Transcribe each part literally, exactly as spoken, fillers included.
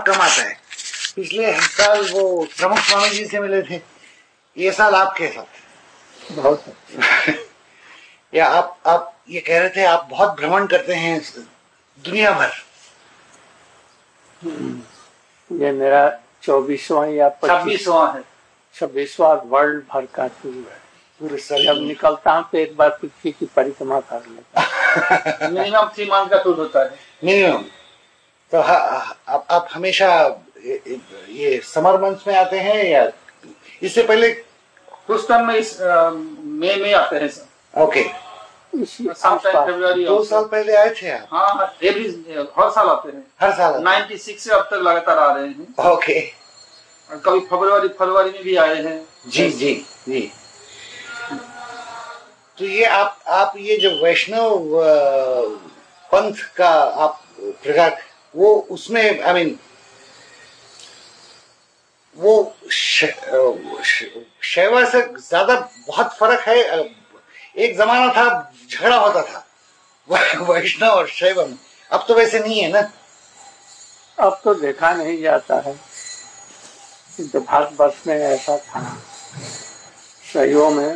कम आता है। पिछले साल वो प्रमुख स्वामी जी से मिले थे, ये साल आपके साथ बहुत या आप आप ये कह रहे थे आप बहुत भ्रमण करते हैं दुनिया भर। ये मेरा चौबीसवां या छब्बीसवां है छब्बीसवां वर्ल्ड भर का टूर है। पूरे जब निकलता हूँ तो एक बार पृथ्वी की परिक्रमा कर लेता। मिनिमम थ्री मंथ का टूर होता है मिनिमम। तो आप आप हमेशा ये समर मंथ में आते हैं या इससे पहले? उस टाइम में इस मई में आते हैं सर। ओके, फरवरी दो साल पहले आए थे आप? हाँ, एवरी हर साल आते हैं। हर साल नाइन्टी सिक्स से अब तक लगातार आ रहे हैं। ओके, कभी फरवरी फरवरी में भी आए हैं। जी जी जी। तो ये आप आप ये जो वैष्णव पंथ का आप प्रकार, वो उसमें आई मीन वो शैव से ज्यादा बहुत फर्क है। एक जमाना था झगड़ा होता था वैष्णव और शैव में, अब तो वैसे नहीं है ना। अब तो देखा नहीं जाता है, तो भारतवर्ष में ऐसा था। शैव में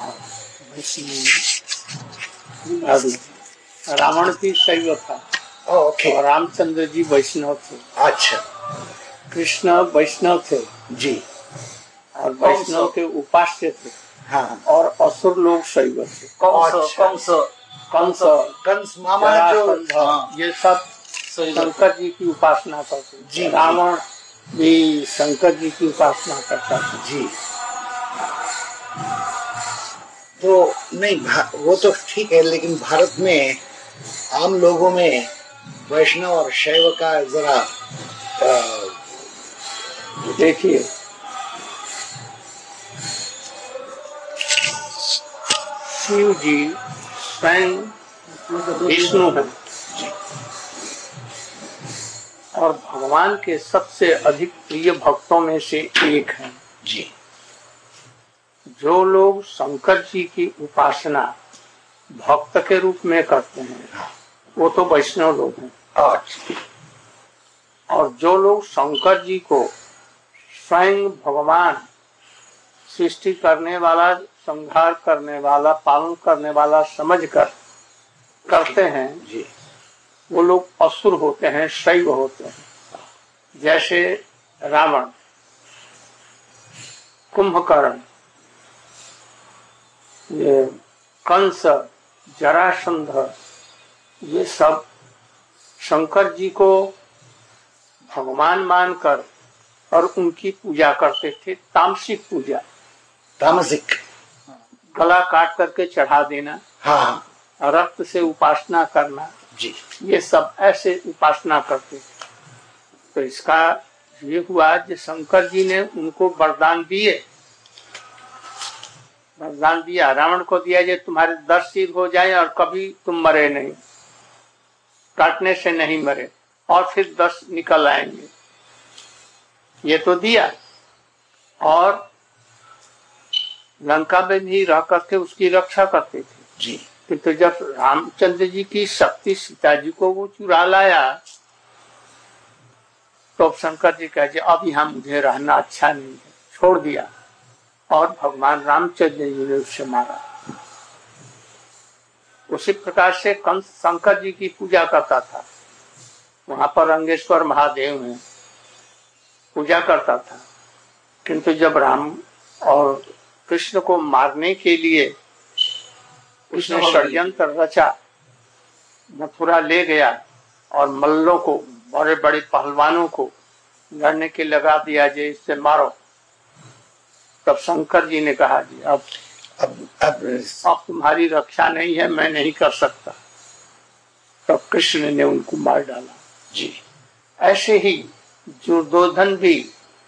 रावण भी शैव था ओके, और रामचंद्र जी वैष्णव थे। अच्छा, कृष्ण वैष्णव थे जी, और वैष्णव के उपास्य थे। हाँ, और असुर लोग शैव थे। कंस कंस कंस कंस मामा जो, हाँ, ये सब शंकर जी की उपासना करते जी। रावण भी शंकर जी की उपासना करता था जी। तो नहीं, वो तो ठीक है, लेकिन भारत में आम लोगों में वैष्णव और शैव का जरा देखिए, शिव जी स्वयं विष्णु हैं और भगवान के सबसे अधिक प्रिय भक्तों में से एक हैं जी। जो लोग शंकर जी की उपासना भक्त के रूप में करते हैं वो तो वैष्णव लोग हैं। और जो लोग शंकर जी को स्वयं भगवान सृष्टि करने वाला, संहार करने वाला, पालन करने वाला समझकर करते हैं जी, वो लोग असुर होते हैं, शैव होते हैं। जैसे रावण, कुंभकर्ण, ये कंस, जरासंध, ये सब शंकर जी को भगवान मानकर और उनकी पूजा करते थे। तामसिक पूजा, तामसिक, गला काट करके चढ़ा देना, हाँ, रक्त से उपासना करना जी, ये सब ऐसे उपासना करते थे। तो इसका ये हुआ कि शंकर जी ने उनको वरदान दिए, वरदान दिया रावण को दिया जे तुम्हारे दस सिर हो जाए और कभी तुम मरे नहीं, काटने से नहीं मरे, और फिर दस निकल आएंगे, ये तो दिया। और लंका में भी रह करके उसकी रक्षा करते थे जी। किंतु तो जब रामचंद्र जी की शक्ति सीता जी को वो चुरा लाया तो शंकर जी कहे अब यहाँ मुझे रहना अच्छा नहीं है, छोड़ दिया और भगवान रामचंद्र जी ने उससे मारा। उसी प्रकार से कंस शंकर जी की पूजा करता था, वहां पर रंगेश्वर महादेव में पूजा करता था। किंतु जब राम और कृष्ण को मारने के लिए उसने षड्यंत्र रचा, मथुरा ले गया और मल्लों को, बड़े बड़े पहलवानों को लड़ने के लगा दिया जे इससे मारो। तब शंकर जी ने कहा जी अब अब अब अब तुम्हारी रक्षा नहीं है, मैं नहीं कर सकता। तब कृष्ण ने उनको मार डाला जी। ऐसे ही दुर्योधन भी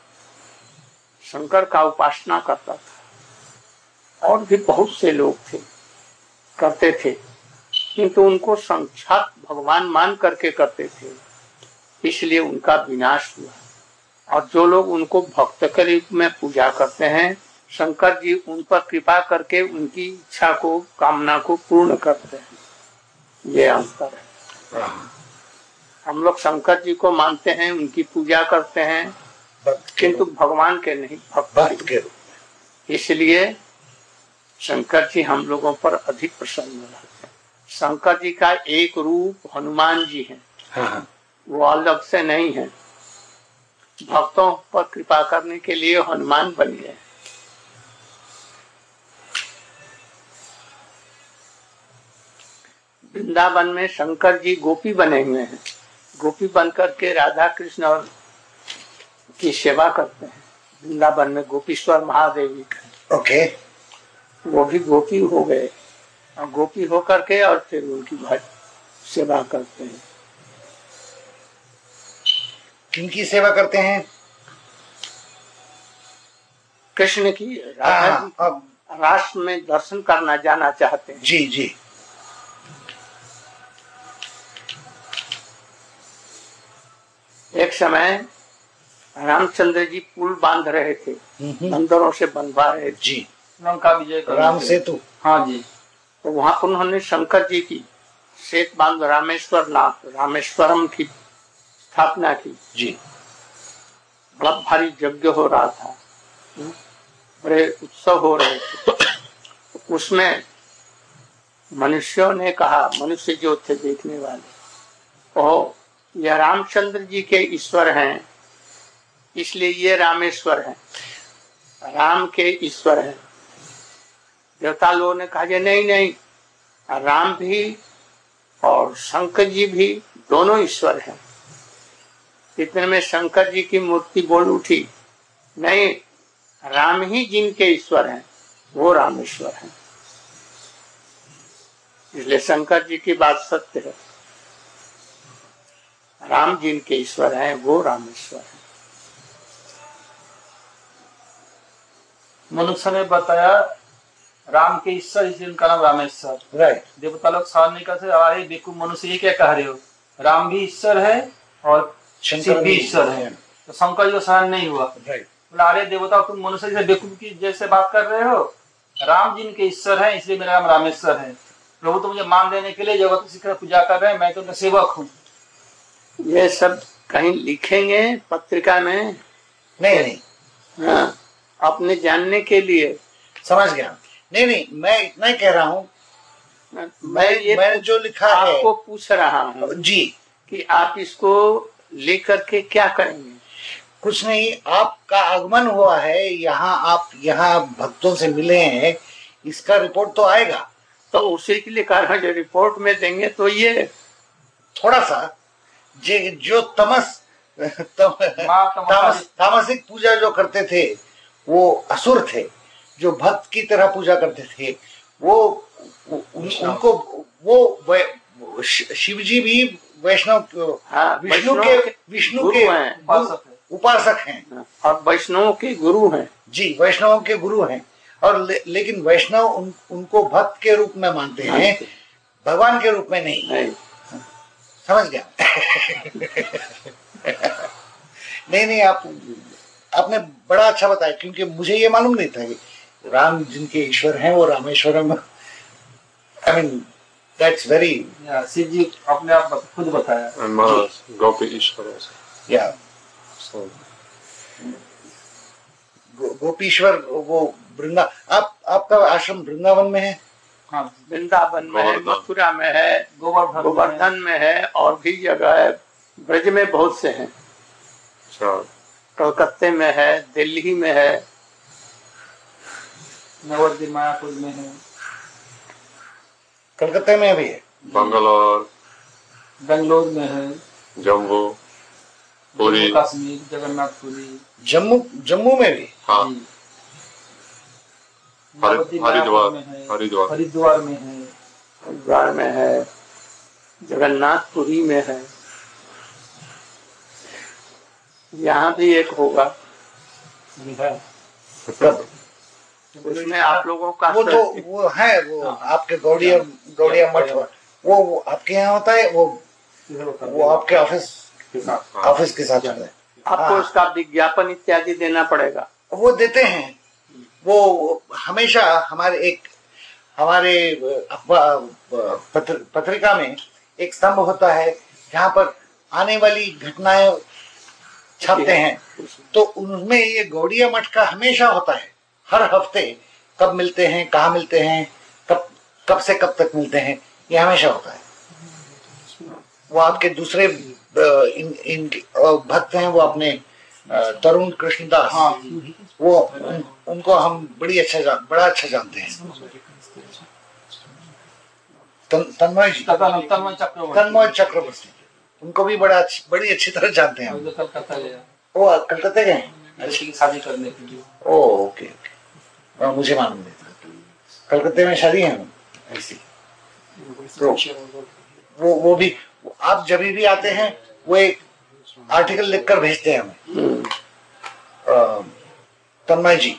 शंकर का उपासना करता था और भी बहुत से लोग थे करते थे, किंतु उनको साक्षात भगवान मान करके करते थे, इसलिए उनका विनाश हुआ। और जो लोग उनको भक्त के रूप में पूजा करते हैं, शंकर जी उन पर कृपा करके उनकी इच्छा को, कामना को पूर्ण करते हैं। ये अंतर है। हम लोग शंकर जी को मानते हैं, उनकी पूजा करते हैं, किंतु भगवान के नहीं, भक्त के रूप। इसलिए शंकर जी हम लोगों पर अधिक प्रसन्न रहते हैं। शंकर जी का एक रूप हनुमान जी है, हाँ। वो अलग से नहीं है, भक्तों पर कृपा करने के लिए हनुमान बन गए। वृंदावन में शंकर जी गोपी बने हुए हैं, गोपी बनकर के राधा कृष्ण और की सेवा करते हैं। वृंदावन में गोपीश्वर महादेवी का, ओके, वो भी गोपी हो गए और गोपी होकर के और फिर उनकी भक्त सेवा करते हैं। किनकी सेवा करते हैं? कृष्ण की, राधा जी की। रास में दर्शन करना जाना चाहते हैं। जी जी। एक समय रामचंद्र जी पुल बांध रहे थे, बंदरों से बनवा रहे थे जी, लंका विजय राम सेतु। हाँ जी। तो वहां पर उन्होंने शंकर जी की सेतु बांध रामेश्वर नाथ रामेश्वरम की स्थापना की जी। बड़ा भारी यज्ञ हो रहा था, बड़े उत्सव हो रहे थे। उसमें मनुष्यों ने कहा, मनुष्य जो थे देखने वाले, ओ यह रामचंद्र जी के ईश्वर हैं, इसलिए ये रामेश्वर हैं, राम के ईश्वर हैं। देवता लोगों ने कहा नहीं नहीं, राम भी और शंकर जी भी दोनों ईश्वर हैं। इतने में शंकर जी की मूर्ति बोल उठी, नहीं, राम ही जिनके ईश्वर हैं वो रामेश्वर हैं। इसलिए शंकर जी की बात सत्य है, राम जिनके ईश्वर हैं वो रामेश्वर हैं। मनुष्य ने बताया राम के ईश्वर, इसलिए उनका नाम रामेश्वर। राइट। देवता लोग सहन नहीं करते, अरे बेवकूफ मनुष्य ये क्या कह रहे हो, राम भी ईश्वर है और शिव भी ईश्वर है। तो शंकर जी को सहन नहीं हुआ। राइट। बोला अरे देवता तुम मनुष्य से बेवकूफ की जैसे बात कर रहे हो, राम जिनके ईश्वर है इसलिए मेरा नाम रामेश्वर है। प्रभु तो मुझे मान देने के लिए जगत की पूजा कर रहे हैं, मैं तो उनका सेवक हूँ। ये सब कहीं लिखेंगे पत्रिका में? नहीं नहीं। हाँ, अपने जानने के लिए। समझ गया। नहीं नहीं, मैं इतना ही कह रहा हूँ, मैं ये मैंने जो लिखा है आपको पूछ रहा हूँ जी कि आप इसको लेकर के क्या करेंगे? कुछ नहीं, आपका आगमन हुआ है यहाँ, आप यहाँ भक्तों से मिले हैं, इसका रिपोर्ट तो आएगा। तो उसी के लिए कह रहा हूँ, रिपोर्ट में देंगे तो ये थोड़ा सा जे जो तमस तम, तामस, तामसिक पूजा जो करते थे वो असुर थे, जो भक्त की तरह पूजा करते थे वो उन, उनको वो शिव जी भी वैष्णव, हाँ, विष्णु के विष्णु के उपासक हैं और वैष्णवों के गुरु हैं। जी, वैष्णवों के गुरु हैं। और ले, लेकिन वैष्णव उन, उनको भक्त के रूप में मानते हैं, भगवान के रूप में नहीं, नहीं। समझ गया? नहीं नहीं, आप आपने बड़ा अच्छा बताया, क्योंकि मुझे ये मालूम नहीं था कि राम जिनके ईश्वर हैं वो Rameswaram. I mean that's very, Shiv ji अपने आप खुद बताया गोपी ईश्वर। या गोपीश्वर वो वृंदा, आप आपका आश्रम वृंदावन में है? हाँ, वृंदावन में है, मथुरा में है, गोवर्धन गोवर्धन में है, और भी जगह है, ब्रज में बहुत से हैं, कलकत्ते में है, दिल्ली में है, नवद्वीप मायापुर में है, कलकत्ते में भी है, बंगलोर बेंगलोर में है, जम्मू, पुरी, कश्मीर, जगन्नाथपुरी, जम्मू जम्मू में भी, हाँ, हरिद्वार हरिद्वार हरिद्वार में है, हरिद्वार में है, जगन्नाथपुरी में है, यहाँ भी एक होगा। उसमें आप लोगों का वो तो वो है, वो आपके गौड़िया गौड़िया मठ, वो वो आपके यहाँ होता है, वो वो आपके ऑफिस ऑफिस के साथ होता है। आपको उसका विज्ञापन इत्यादि देना पड़ेगा। वो देते हैं, वो हमेशा हमारे एक हमारे पत्र, पत्रिका में एक स्तंभ होता है जहाँ पर आने वाली घटनाएं छापते हैं, तो उनमें ये गौड़िया मठ का हमेशा होता है। हर हफ्ते कब मिलते हैं, कहाँ मिलते हैं, कब कब से कब तक मिलते हैं, ये हमेशा होता है। वो आपके दूसरे इन, इन भक्त हैं, वो अपने तरुण कृष्णदास, हाँ, वो उन, उनको हम बड़ी अच्छा जान बड़ा अच्छा जानते हैं। तन्मय जी, तन्मय चक्रवर्ती, उनको भी बड़ा अच्छी बड़ी अच्छी तरह जानते हैं। वो कलकत्ते गए लड़की शादी करने के लिए। ओ ओके ओके, मुझे मालूम नहीं था कलकत्ते में शादी है ऐसी। तो वो वो भी आप जब भी आते हैं वो एक आर्टिकल लिखकर भेजते हैं हमें, तन्मय जी।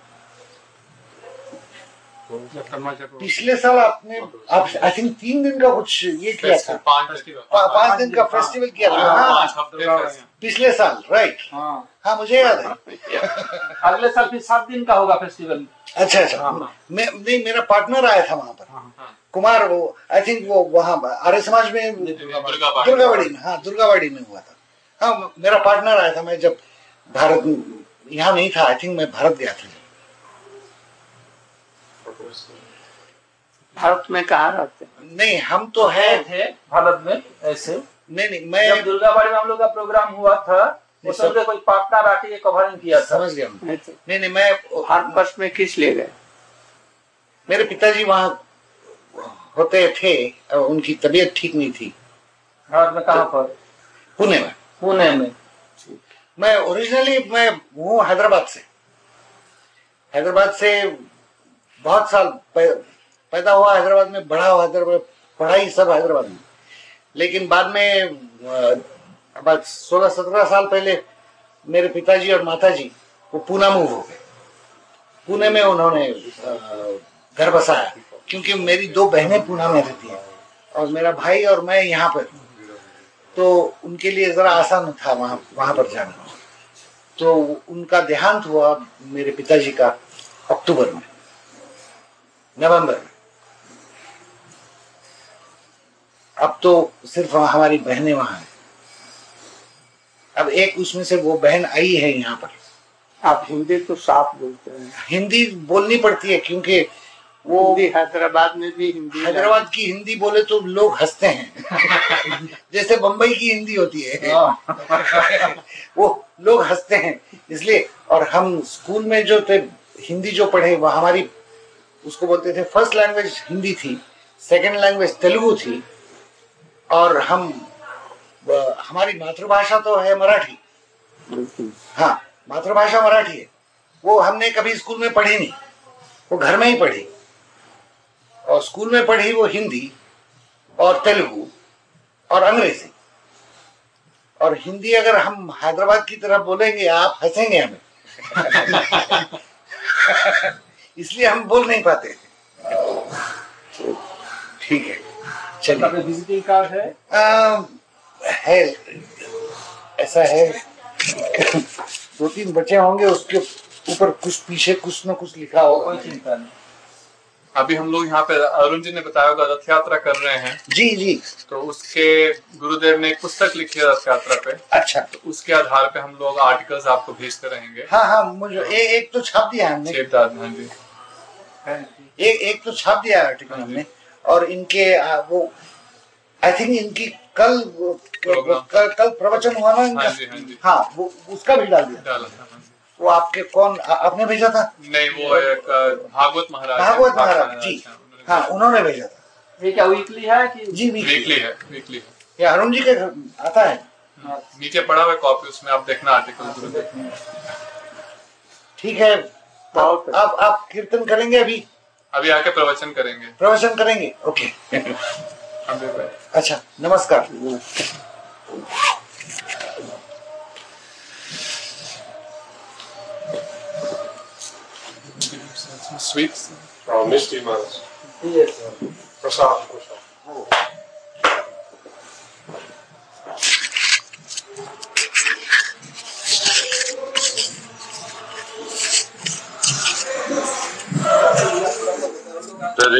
पिछले साल आपने आप आई थिंक तीन दिन का कुछ ये किया था, पांच दिन का फेस्टिवल किया था। हाँ, पिछले साल, राइट। हाँ हाँ, मुझे याद है। अगले साल फिर सात दिन का होगा फेस्टिवल। अच्छा अच्छा, हाँ। मैं नहीं, मेरा पार्टनर आया था वहाँ पर, हाँ। कुमार, वो आई थिंक वो वहाँ आर्य समाज में दुर्गावाड़ी में, हाँ दुर्गावाड़ी में हुआ था। हाँ, मेरा पार्टनर आया था। मैं जब भारत यहाँ नहीं था, आई थिंक मैं भारत गया था। भारत में कहाँ रहते? नहीं, हम तो है थे भारत में ऐसे। नहीं नहीं, मैं जब दुर्गाबाड़ी में हम लोग का प्रोग्राम हुआ था, उस समय कोई पार्टनर आके कवरिंग किया था। समझ गया। नहीं नहीं, मैं भारत वर्ष में किस ले गए? मेरे पिताजी वहाँ होते थे, उनकी तबीयत ठीक नहीं थी। भारत में कहाँ पर? पुणे में। पुणे में। मैं ओरिजिनली मैं हूँ हैदराबाद से। हैदराबाद से बहुत साल पैदा हुआ हैदराबाद में, बड़ा हुआ हैदराबाद, पढ़ाई सब हैदराबाद में। लेकिन बाद में अब सोलह सत्रह साल पहले मेरे पिताजी और माताजी वो पूना मूव हो गए। पुणे में उन्होंने घर बसाया, क्योंकि मेरी दो बहनें पूना में रहती हैं और मेरा भाई और मैं यहाँ पर, तो उनके लिए जरा आसान था वहाँ वहाँ पर जाना। तो उनका देहांत हुआ मेरे पिताजी का अक्टूबर में, नवंबर में। अब तो सिर्फ हमारी बहनें वहां हैं। अब एक उसमें से वो बहन आई है यहाँ पर। आप हिंदी तो साफ बोलते हैं। हिंदी बोलनी पड़ती है, क्योंकि वो हैदराबाद में भी हिंदी, हैदराबाद की हिंदी बोले तो लोग हंसते हैं जैसे बंबई की हिंदी होती है वो लोग हंसते हैं इसलिए। और हम स्कूल में जो थे हिंदी जो पढ़े, वो हमारी उसको बोलते थे फर्स्ट लैंग्वेज हिंदी थी, सेकंड लैंग्वेज तेलुगु थी, और हम हमारी मातृभाषा तो है मराठी। हाँ, मातृभाषा मराठी है। वो हमने कभी स्कूल में पढ़ी नहीं, वो घर में ही पढ़ी। और स्कूल में पढ़ी वो हिंदी और तेलुगु और अंग्रेजी। और हिंदी अगर हम हैदराबाद की तरह बोलेंगे आप हंसेंगे हमें इसलिए हम बोल नहीं पाते। ठीक है, चलिए। विजिटिंग कार्ड है? आ, है, ऐसा है दो तीन बच्चे होंगे, उसके ऊपर कुछ पीछे कुछ न कुछ लिखा होगा। कोई चिंता नहीं। अभी हम लोग यहाँ पे अरुण जी ने बताया होगा रथ यात्रा कर रहे हैं। जी जी। तो उसके गुरुदेव ने एक पुस्तक लिखी है रथ यात्रा पे। अच्छा। तो उसके आधार पे हम लोग आर्टिकल्स आपको भेजते रहेंगे। हाँ हाँ, मुझे ए, एक तो छाप दिया हमने। हाँ जी। एक एक तो छाप दिया आर्टिकल हमने। और इनके आ, वो आई थिंक इनकी कल कल, कल प्रवचन हुआ ना इनका। हाँ जी, हाँ जी। हाँ, वो उसका भी डाल दिया। डाला था। वो आपके कौन आपने भेजा था? नहीं, वो एक भागवत महाराज। भागवत महाराज जी, हाँ, उन्होंने भेजा था। ये क्या वीकली है कि? जी वीकली, वीकली है। वीकली है। ये अरुण जी के घर आता है। नीचे पड़ा हुआ कॉपी, उसमें आप देखना आर्टिकल। ठीक है। अब आप, आप कीर्तन करेंगे? अभी अभी आके प्रवचन करेंगे। प्रवचन करेंगे, ओके। अच्छा, नमस्कार। Sweets? Oh, Misty Mouse. Yes. Prasad.